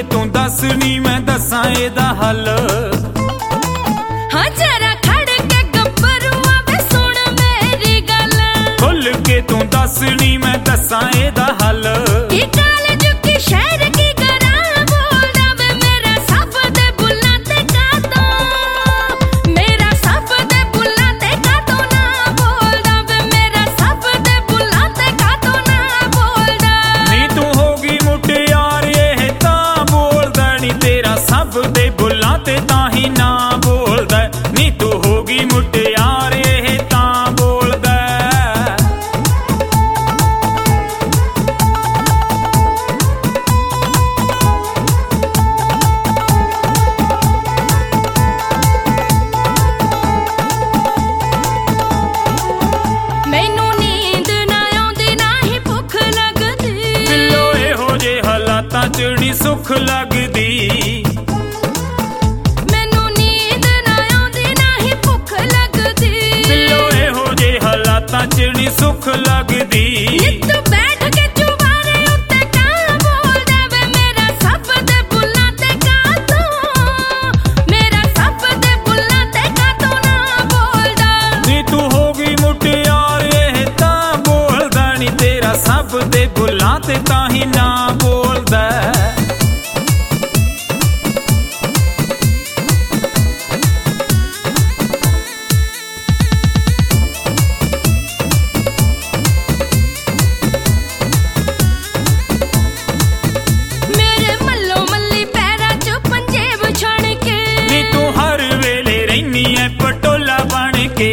के तू दस नी मैं दसां एदा हल। हाँ जरा खड़ के गब्बरुआ वे सुन मेरी गल। खुल के तू दस नी मैं दसां एदा हल। की कॉलेज की शहर की गरां बोलदा वे मेरा सब दे बुल्लां ते कातों। मेरा सब दे बुल्लां ते कातों ना बोलदा वे मेरा सब दे बुल्लां ते कातों ना बोलदा। नी तू होगी मुटियार ये तां बोलदा नी तेरा सब दे बुल्लां ते तां ही ना बोलदा। नी तू होगी मुटियार ये तां बोलदा। मैनू नींद ना आउंदी ना ही भुख लगदी। बिल्लो इहो जे हालातां च नी सुख लगदी। मैनू नींद ना आउंदी ना ही भुख लगदी। बिल्लो इहो जे हालातां च नी सुख लगदी। नित्त बैठ के चुबारे उत्ते कां बोलदा वे मेरा सब दे बुल्लां ते कातों। मेरा सब दे बुल्लां ते कातों ना बोलदा। नी तू होगी मुटियार ये तां बोलदा नी तेरा सब दे बुल्लां ते तां ही ना बोलदा। मेरे मल्लो मल्ली पैरां च पंजे विछण के। नी तू हर वेले रैनी ऐ पटोला बन के।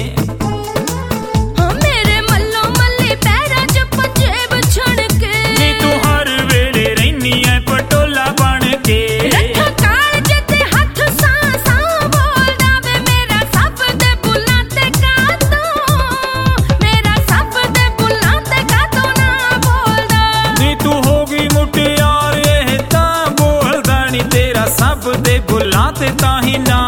हाँ मेरे मल्लो मल्ली पैरां च पंजे विछण के। नी तू हर वेले रैनी ऐ पटोला बन के। रखा कालज ते हथ सां सां बोलदा वे मेरा सब दे बुल्लां ते कातों। मेरा सब दे बुल्लां ते कातों ना बोलदा। नी तू होगी मुटियार ये तां बोलदा नी तेरा सब दे बुल्लां ते तां ही ना